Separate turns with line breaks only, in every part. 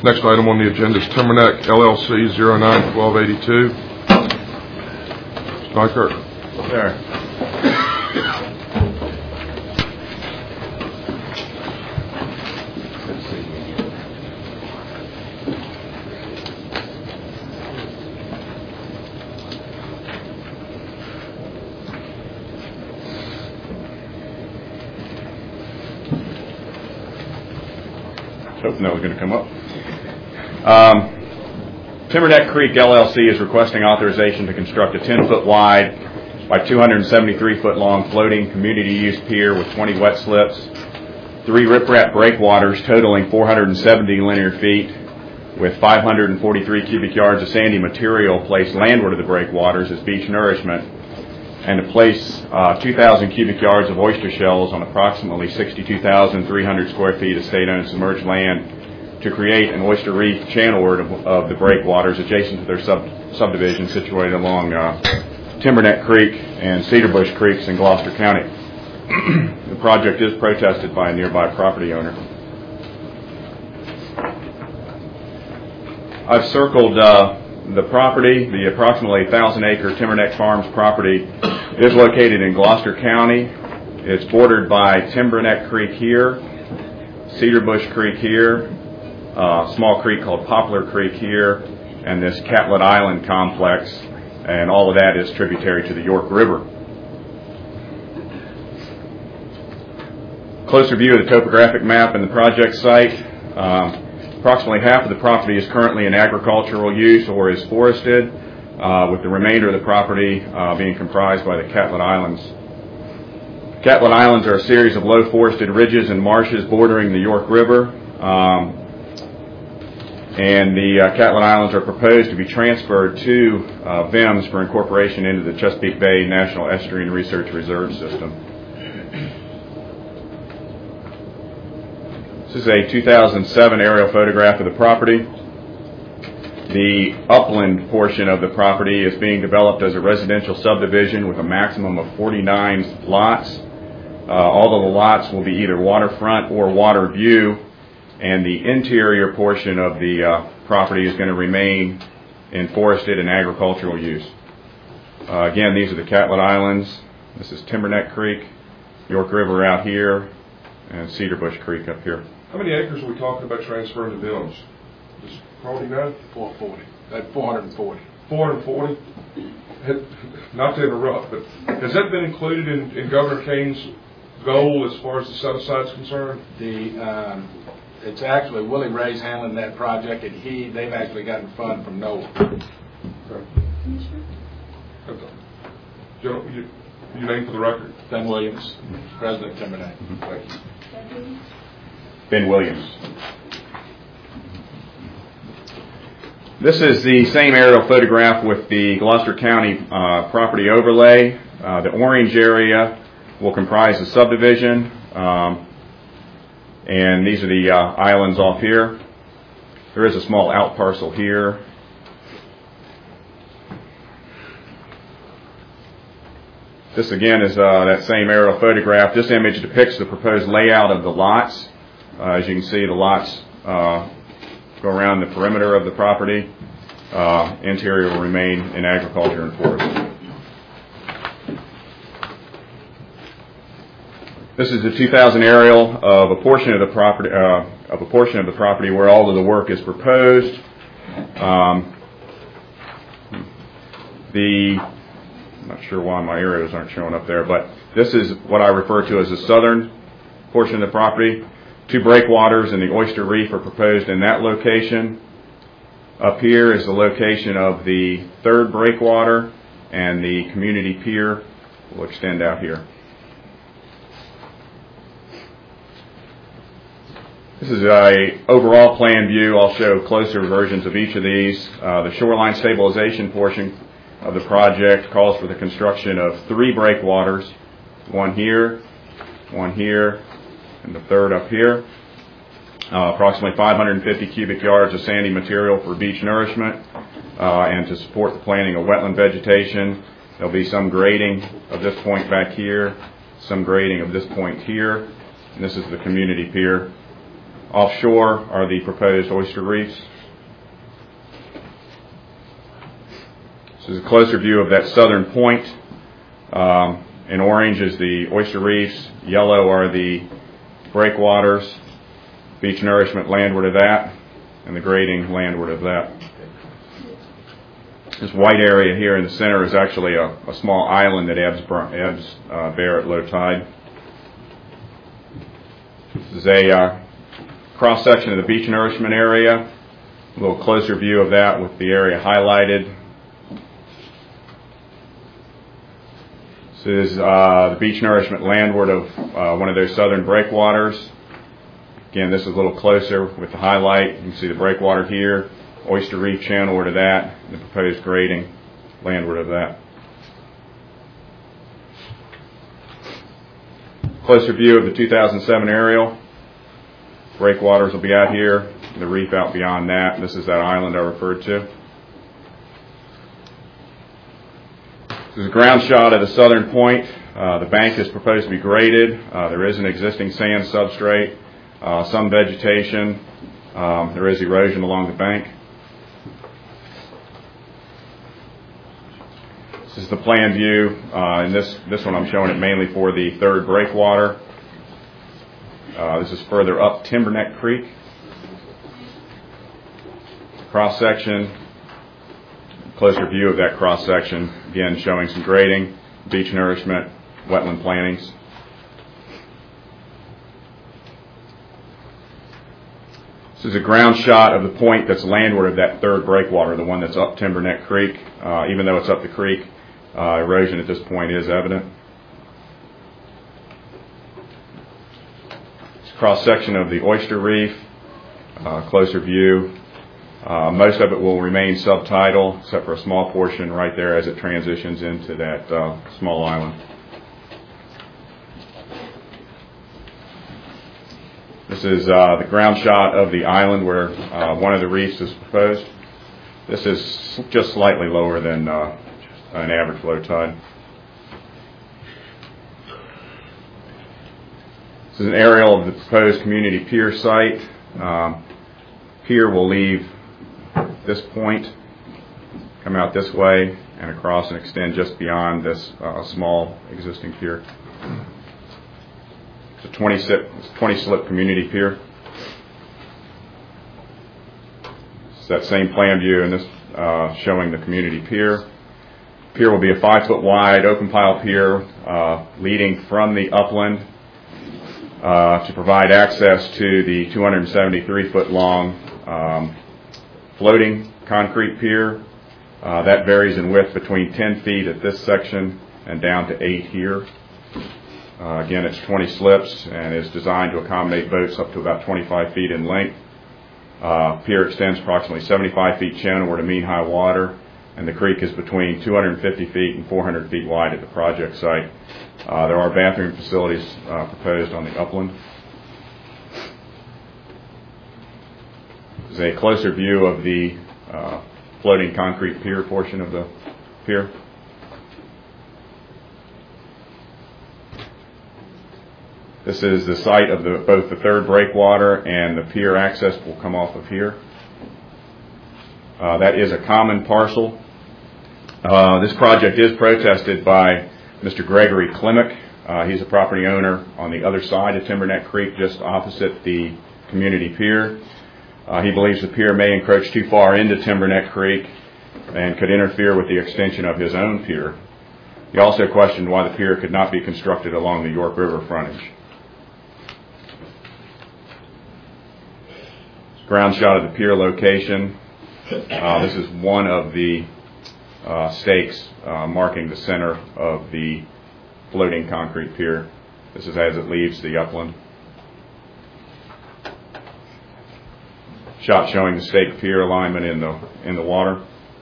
Next item on the agenda is Timberneck LLC 09-1282. Nykerk.
There. Hoping that was going to come up. Timberneck Creek LLC is requesting authorization to construct a 10-foot wide by 273-foot long floating community use pier with 20 wet slips, 3 riprap breakwaters totaling 470 linear feet with 543 cubic yards of sandy material placed landward of the breakwaters as beach nourishment, and to place 2,000 cubic yards of oyster shells on approximately 62,300 square feet of state-owned submerged land to create an oyster reef channelward of the breakwaters adjacent to their subdivision situated along Timberneck Creek and Cedarbush Creeks in Gloucester County. The project is protested by a nearby property owner. I've circled the property. The approximately 1,000-acre Timberneck Farms property is located in Gloucester County. It's bordered by Timberneck Creek here, Cedarbush Creek here, a small creek called Poplar Creek here, and this Catlet Island complex, and all of that is tributary to the York River. Closer view of the topographic map and the project site. Approximately half of the property is currently in agricultural use or is forested, with the remainder of the property being comprised by the Catlet Islands. Catlet Islands are a series of low forested ridges and marshes bordering the York River. And the Catlet Islands are proposed to be transferred to VIMS for incorporation into the Chesapeake Bay National Estuarine Research Reserve System. This is a 2007 aerial photograph of the property. The upland portion of the property is being developed as a residential subdivision with a maximum of 49 lots. All of the lots will be either waterfront or water view, and the interior portion of the property is going to remain in forested and agricultural use. Again, these are the Catlet Islands. This is Timberneck Creek, York River out here, and Cedarbush Creek up here.
How many acres are we talking about transferring to VIMS? Does Carl know?
440. That's 440.
440? Not to interrupt, but has that been included in Governor Kane's goal as far as the set-aside is concerned?
It's actually Willie Ray's handling that project, and they've actually gotten funds from NOAA.
Okay. Your name for the record?
Ben Williams, President of Timberneck.
Thank you.
Ben Williams. This is the same aerial photograph with the Gloucester County property overlay. The orange area will comprise the subdivision. And these are the islands off here. There is a small out parcel here. This again is that same aerial photograph. This image depicts the proposed layout of the lots. As you can see, the lots go around the perimeter of the property. Interior will remain in agriculture and forest. This is the 2000 aerial of a portion of the property where all of the work is proposed. I'm not sure why my arrows aren't showing up there, but this is what I refer to as the southern portion of the property. 2 breakwaters and the oyster reef are proposed in that location. Up here is the location of the 3rd breakwater, and the community pier will extend out here. This is a overall plan view. I'll show closer versions of each of these. The shoreline stabilization portion of the project calls for the construction of 3 breakwaters, one here, and the 3rd up here. Approximately 550 cubic yards of sandy material for beach nourishment and to support the planting of wetland vegetation. There'll be some grading of this point back here, some grading of this point here, and this is the community pier. Offshore are the proposed oyster reefs. This is a closer view of that southern point. In orange is the oyster reefs. Yellow are the breakwaters, beach nourishment landward of that, and the grading landward of that. This white area here in the center is actually a small island that ebbs bare at low tide. This is a cross-section of the beach nourishment area. A little closer view of that with the area highlighted. This is the beach nourishment landward of one of those southern breakwaters. Again, this is a little closer with the highlight. You can see the breakwater here, oyster reef channelward of that, and the proposed grading landward of that. Closer view of the 2007 aerial. Breakwaters will be out here, the reef out beyond that. This is that island I referred to. This is a ground shot of the southern point. The bank is proposed to be graded. There is an existing sand substrate, some vegetation. There is erosion along the bank. This is the plan view. In this one I'm showing it mainly for the third breakwater. This is further up Timberneck Creek. Cross section. Closer view of that cross section. Again, showing some grading, beach nourishment, wetland plantings. This is a ground shot of the point that's landward of that third breakwater, the one that's up Timberneck Creek. Even though it's up the creek, erosion at this point is evident. It's a cross section of the oyster reef. Closer view. Most of it will remain subtidal, except for a small portion right there as it transitions into that small island. This is the ground shot of the island where one of the reefs is proposed. This is just slightly lower than an average low tide. This is an aerial of the proposed community pier site. Pier will leave this point, come out this way and across and extend just beyond this small existing pier. It's a 20-slip community pier. It's that same plan view, and this showing the community pier. Pier will be a 5-foot wide open pile pier leading from the upland to provide access to the 273-foot long floating concrete pier. That varies in width between 10 feet at this section and down to 8 here. Again, it's 20 slips and is designed to accommodate boats up to about 25 feet in length. Pier extends approximately 75 feet channelward to mean high water, and the creek is between 250 feet and 400 feet wide at the project site. There are bathroom facilities proposed on the upland. This is a closer view of the floating concrete pier portion of the pier. This is the site of both the third breakwater, and the pier access will come off of here. That is a common parcel. This project is protested by Mr. Gregory Klimek. He's a property owner on the other side of Timberneck Creek, just opposite the community pier. He believes the pier may encroach too far into Timberneck Creek and could interfere with the extension of his own pier. He also questioned why the pier could not be constructed along the York River frontage. Ground shot of the pier location. This is one of the stakes marking the center of the floating concrete pier. This is as it leaves the upland. Shot showing the stake pier alignment in the water.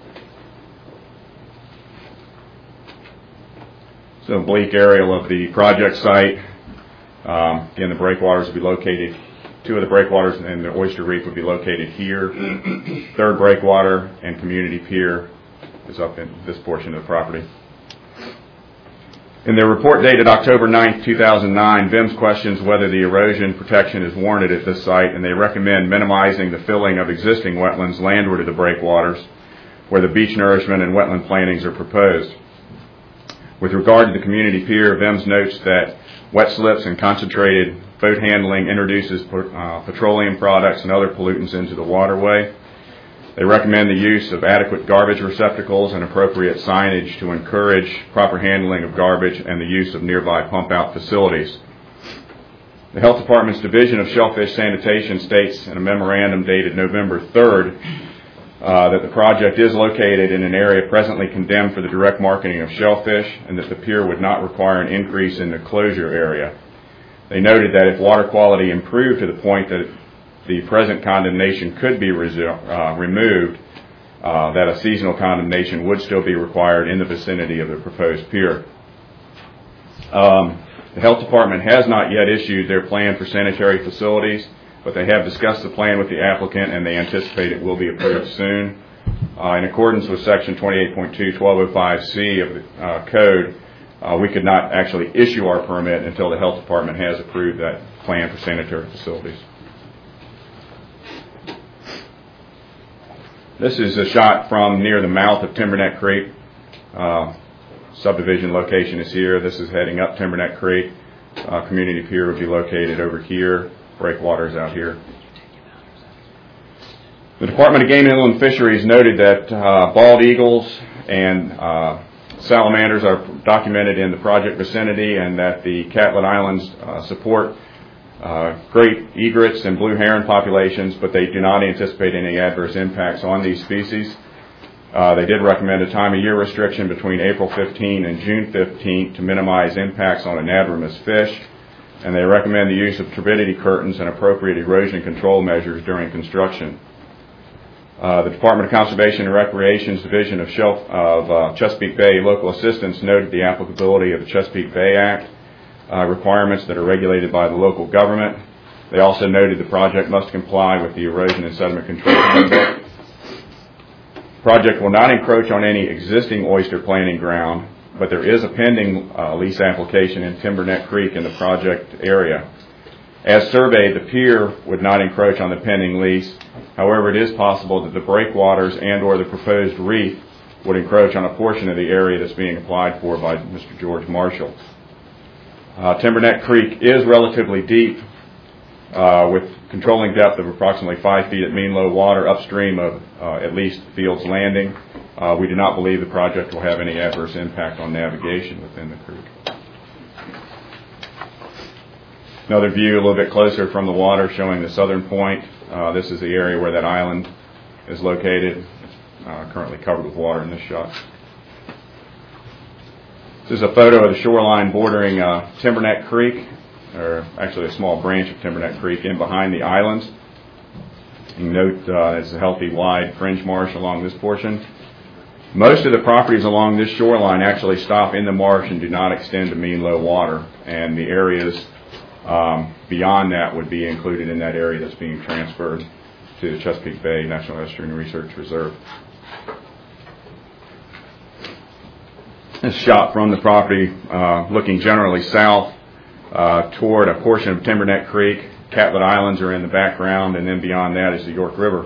So a bleak aerial of the project site. Again, the breakwaters will be located. Two of the breakwaters and the oyster reef would be located here. Third breakwater and community pier is up in this portion of the property. In their report dated October 9, 2009, VIMS questions whether the erosion protection is warranted at this site, and they recommend minimizing the filling of existing wetlands landward of the breakwaters, where the beach nourishment and wetland plantings are proposed. With regard to the community pier, VIMS notes that wet slips and concentrated boat handling introduces petroleum products and other pollutants into the waterway. They recommend the use of adequate garbage receptacles and appropriate signage to encourage proper handling of garbage and the use of nearby pump-out facilities. The Health Department's Division of Shellfish Sanitation states in a memorandum dated November 3rd that the project is located in an area presently condemned for the direct marketing of shellfish, and that the pier would not require an increase in the closure area. They noted that if water quality improved to the point that the present condemnation could be removed, that a seasonal condemnation would still be required in the vicinity of the proposed pier. The Health Department has not yet issued their plan for sanitary facilities, but they have discussed the plan with the applicant, and they anticipate it will be approved soon. In accordance with Section 28.2.1205C of the Code, we could not actually issue our permit until the Health Department has approved that plan for sanitary facilities. This is a shot from near the mouth of Timberneck Creek. Subdivision location is here. This is heading up Timberneck Creek. Community pier would be located over here. Breakwaters out here. The Department of Game and Inland Fisheries noted that bald eagles and salamanders are documented in the project vicinity, and that the Catlet Islands support great egrets and blue heron populations, but they do not anticipate any adverse impacts on these species. They did recommend a time of year restriction between April 15 and June 15 to minimize impacts on anadromous fish, and they recommend the use of turbidity curtains and appropriate erosion control measures during construction. The Department of Conservation and Recreation's Division of Chesapeake Bay Local Assistance noted the applicability of the Chesapeake Bay Act requirements that are regulated by the local government. They also noted the project must comply with the Erosion and Sediment Control Handbook. The project will not encroach on any existing oyster planting ground, but there is a pending lease application in Timberneck Creek in the project area. As surveyed, the pier would not encroach on the pending lease. However, it is possible that the breakwaters and or the proposed reef would encroach on a portion of the area that's being applied for by Mr. George Marshall. Timberneck Creek is relatively deep, with controlling depth of approximately 5 feet at mean low water upstream of at least Fields Landing. We do not believe the project will have any adverse impact on navigation within the creek. Another view a little bit closer from the water showing the southern point. This is the area where that island is located. It's currently covered with water in this shot. This is a photo of the shoreline bordering Timberneck Creek, or actually a small branch of Timberneck Creek in behind the islands. You note there's a healthy wide fringe marsh along this portion. Most of the properties along this shoreline actually stop in the marsh and do not extend to mean low water, and the areas beyond that would be included in that area that's being transferred to the Chesapeake Bay National Estuarine Research Reserve. This shot from the property looking generally south toward a portion of Timberneck Creek. Catlet Islands are in the background, and then beyond that is the York River.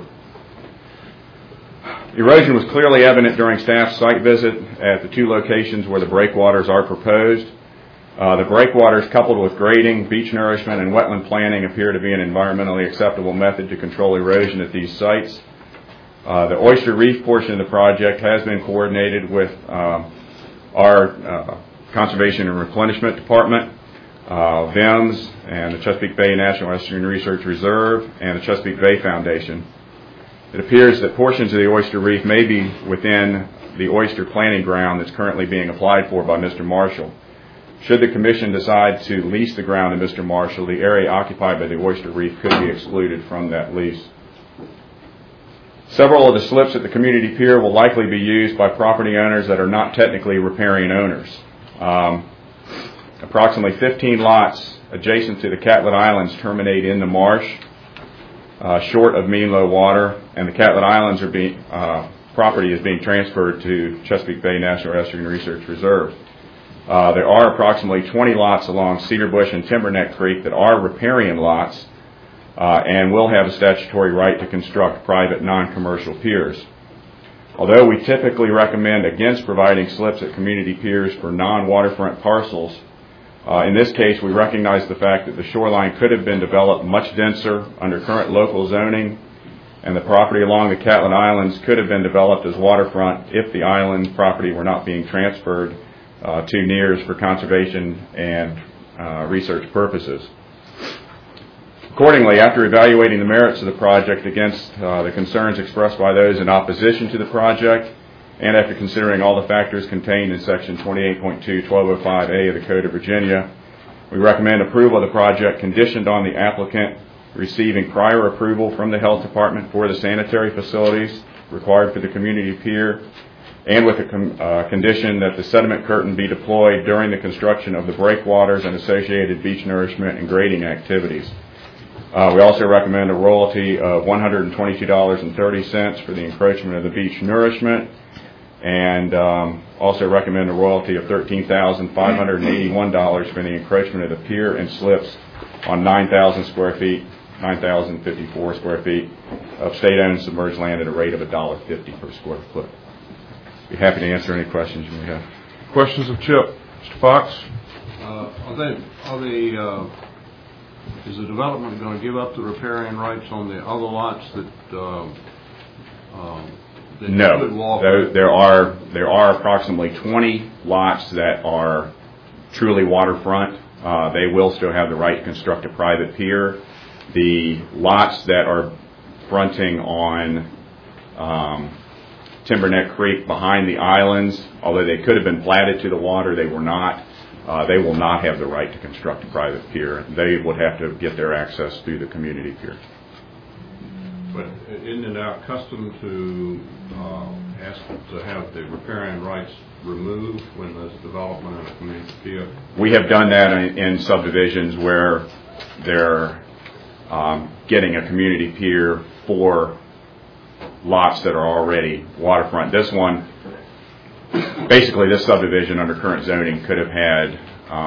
Erosion was clearly evident during staff's site visit at the two locations where the breakwaters are proposed. The breakwaters, coupled with grading, beach nourishment, and wetland planting, appear to be an environmentally acceptable method to control erosion at these sites. The oyster reef portion of the project has been coordinated with our Conservation and Replenishment Department, VIMS, and the Chesapeake Bay National Estuarine Research Reserve, and the Chesapeake Bay Foundation. It appears that portions of the oyster reef may be within the oyster planting ground that's currently being applied for by Mr. Marshall. Should the Commission decide to lease the ground to Mr. Marshall, the area occupied by the oyster reef could be excluded from that lease. Several of the slips at the community pier will likely be used by property owners that are not technically riparian owners. Approximately 15 lots adjacent to the Catlet Islands terminate in the marsh, short of mean low water, and the Catlet Islands property is being transferred to Chesapeake Bay National Estuarine Research Reserve. There are approximately 20 lots along Cedar Bush and Timberneck Creek that are riparian lots and will have a statutory right to construct private non-commercial piers. Although we typically recommend against providing slips at community piers for non-waterfront parcels, in this case we recognize the fact that the shoreline could have been developed much denser under current local zoning, and the property along the Catlin Islands could have been developed as waterfront if the island property were not being transferred to NERS for conservation and research purposes. Accordingly, after evaluating the merits of the project against the concerns expressed by those in opposition to the project, and after considering all the factors contained in Section 28.2-1205A of the Code of Virginia, we recommend approval of the project conditioned on the applicant receiving prior approval from the Health Department for the sanitary facilities required for the community pier, and with a condition that the sediment curtain be deployed during the construction of the breakwaters and associated beach nourishment and grading activities. We also recommend a royalty of $122.30 for the encroachment of the beach nourishment, and also recommend a royalty of $13,581 for the encroachment of the pier and slips on 9,000 square feet, 9,054 square feet of state-owned submerged land at a rate of $1.50 per square foot. Be happy to answer any questions you may have.
Questions of Chip. Mr. Fox?
Is the development going to give up the riparian rights on the other lots that
No. There are approximately 20 lots that are truly waterfront. They will still have the right to construct a private pier. The lots that are fronting on Timberneck Creek behind the islands, although they could have been platted to the water, they were not. They will not have the right to construct a private pier. They would have to get their access through the community pier.
But isn't it our custom to ask to have the riparian rights removed when there's development on a community pier?
We have done that in subdivisions where they're getting a community pier for lots that are already waterfront. This one, basically this subdivision under current zoning could have had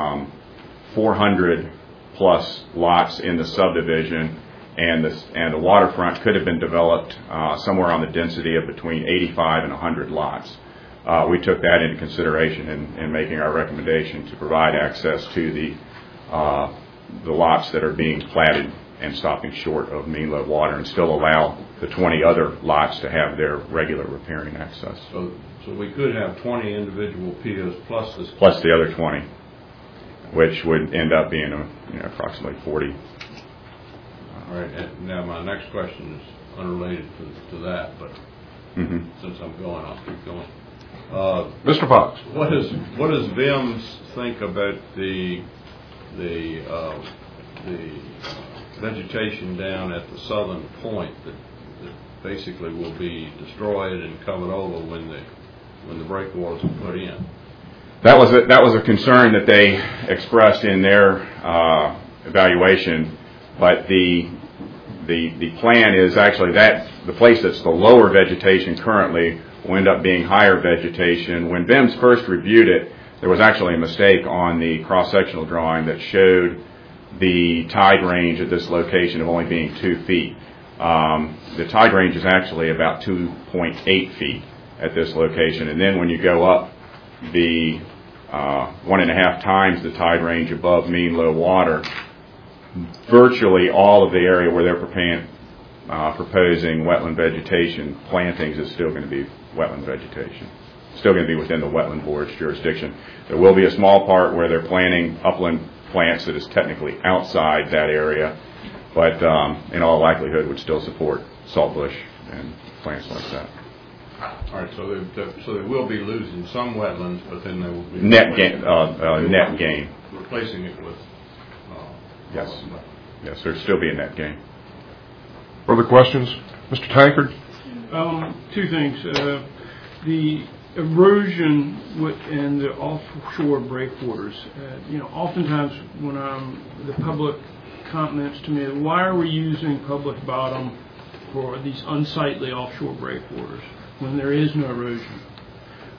400 plus lots in the subdivision, and the waterfront could have been developed somewhere on the density of between 85 and 100 lots. We took that into consideration in making our recommendation to provide access to the lots that are being platted and stopping short of mean low water, and still allow the 20 other lots to have their regular riparian access.
So we could have 20 individual piers plus this.
Plus the other 20, which would end up being approximately 40.
All right. And now my next question is unrelated to that, but since I'm going, I'll keep going.
Mr. Fox.
What does VIMS think about the vegetation down at the southern point that basically will be destroyed and covered over when the breakwaters are put in?
That was a concern that they expressed in their evaluation, but the plan is actually that the place that's the lower vegetation currently will end up being higher vegetation. When VIMS first reviewed it, there was actually a mistake on the cross-sectional drawing that showed the tide range at this location of only being 2 feet. The tide range is actually about 2.8 feet at this location, and then when you go up the 1.5 times the tide range above mean low water, virtually all of the area where they're proposing wetland vegetation plantings is still going to be wetland vegetation. Still going to be within the Wetland Board's jurisdiction. There will be a small part where they're planting upland plants that is technically outside that area, but in all likelihood would still support saltbush and plants like that.
All right, so they will be losing some wetlands, but then they will be
net gain.
Replacing it with
yes, there'll still be a net gain.
Further questions, Mr. Tankard?
Two things. The erosion and the offshore breakwaters. Oftentimes when the public comments to me, why are we using public bottom for these unsightly offshore breakwaters when there is no erosion?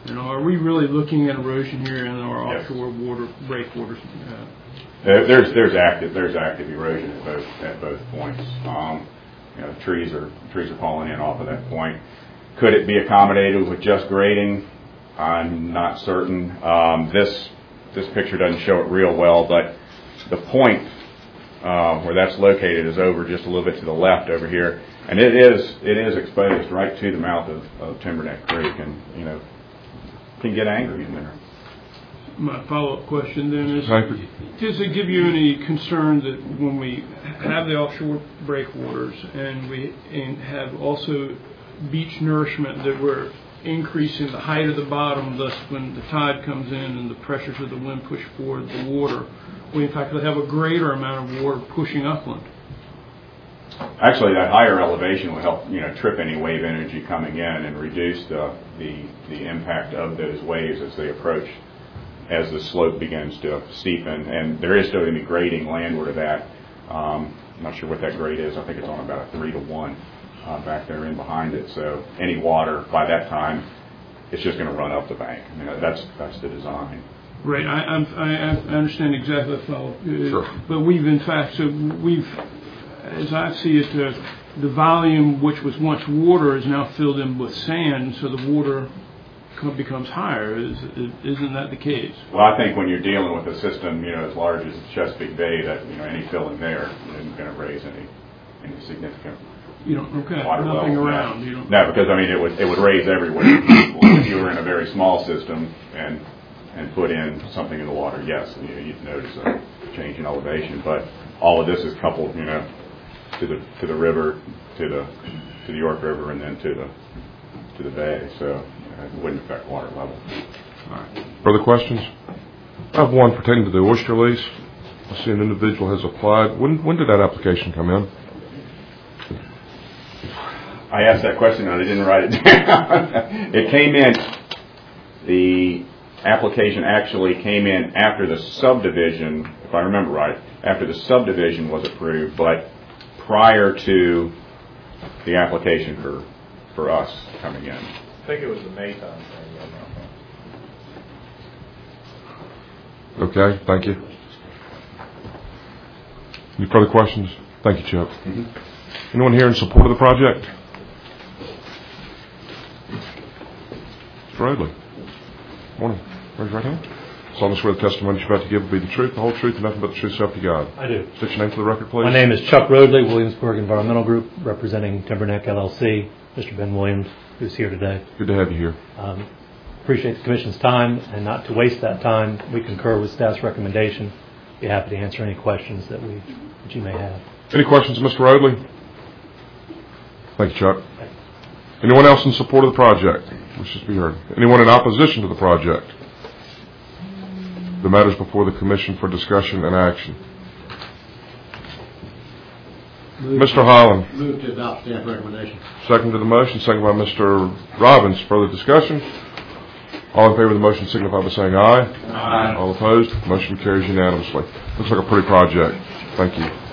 You know, are we really looking at erosion here in our
Yes.
offshore breakwaters?
There's active erosion at both points. You know, trees are falling in off of that point. Could it be accommodated with just grading? I'm not certain. This picture doesn't show it real well, but the point where that's located is over just a little bit to the left over here, and it is exposed right to the mouth of Timberneck Creek, and you know, can get angry in there.
My follow-up question then is, does it give you any concern that when we have the offshore breakwaters and we have also beach nourishment, that we're increasing the height of the bottom, thus when the tide comes in and the pressures of the wind push forward the water, we in fact will have a greater amount of water pushing upland?
Actually, that higher elevation will help, you know, trip any wave energy coming in and reduce the impact of those waves as they approach, as the slope begins to steepen. And there is still going to be grading landward of that. I'm not sure what that grade is. I think it's on about a 3-to-1 back there in behind it. So any water by that time, it's just going to run up the bank. I mean, that's the design.
Right. I understand exactly the follow.
Sure.
But as I see it, the volume which was once water is now filled in with sand, so the water becomes higher. Isn't that the case?
Well, I think when you're dealing with a system, you know, as large as Chesapeake Bay, that, you know, any filling there isn't going to raise any significant water
nothing
level.
around.
No, because I mean it would raise everywhere. If you were in a very small system and put in something in the water, yes, you'd notice a change in elevation. But all of this is coupled, you know, to the river, to the York River, and then to the bay. So it wouldn't affect water level.
All right. Further questions? I have one pertaining to the oyster lease. I see an individual has applied. When did that application come in?
I asked that question and I didn't write it down. It came in, the application actually came in after the subdivision, if I remember right, after the subdivision was approved, but prior to the application for us coming in.
I think it was the May time.
Okay, thank you. Any further questions? Thank you, Chuck.
Mm-hmm.
Anyone here in support of the project? Mr. Rodley. Morning. Raise your right hand. Solemnly swear the testimony you're about to give will be the truth, the whole truth, and nothing but the truth, so help you God.
I do.
State your name for the record, please.
My name is Chuck Rodley, Williamsburg Environmental Group, representing Timberneck LLC. Mr. Ben Williams, who's here today.
Good to have you here.
Appreciate the Commission's time, and not to waste that time, we concur with staff's recommendation. Be happy to answer any questions that you may have.
Any questions, Mr. Rodley? Thank you, Chuck. Anyone else in support of the project? Wishes to be heard. Anyone in opposition to the project? The matter is before the Commission for discussion and action. Mr. Holland.
Move to adopt staff recommendation.
Second to the motion, second by Mr. Robbins. Further discussion? All in favor of the motion signify by saying aye.
Aye.
All opposed? Motion carries unanimously. Looks like a pretty project. Thank you.